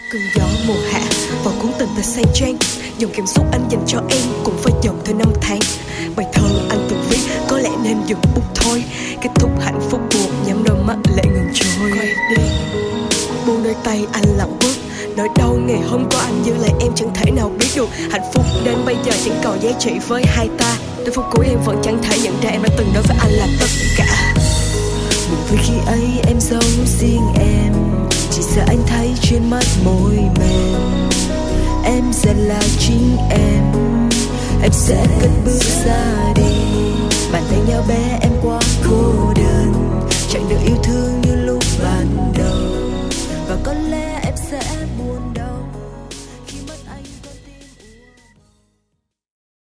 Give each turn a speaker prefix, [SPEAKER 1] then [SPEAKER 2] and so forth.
[SPEAKER 1] Cơn gió mùa hạ và cuốn tình ta say trang, dòng cảm xúc anh dành cho em cũng phải dòng theo năm tháng. Bài thơ anh từng viết có lẽ nên dừng bút thôi, kết thúc hạnh phúc buồn nhắm đôi mắt lệ ngừng trôi. Quay đi buông đôi tay anh lặng bước, nỗi đau ngày hôm qua anh giữ lại em chẳng thể nào biết được. Hạnh phúc đến bây giờ chẳng còn giá trị với hai ta, đến phút cuối em vẫn chẳng thể nhận ra em đã từng đối với anh là tất cả.
[SPEAKER 2] Buồn vì khi ấy em giấu riêng em, chỉ sợ anh thấy trên mắt môi mềm. Em sẽ là chính em sẽ cất bước ra đi, bàn tay nhỏ bé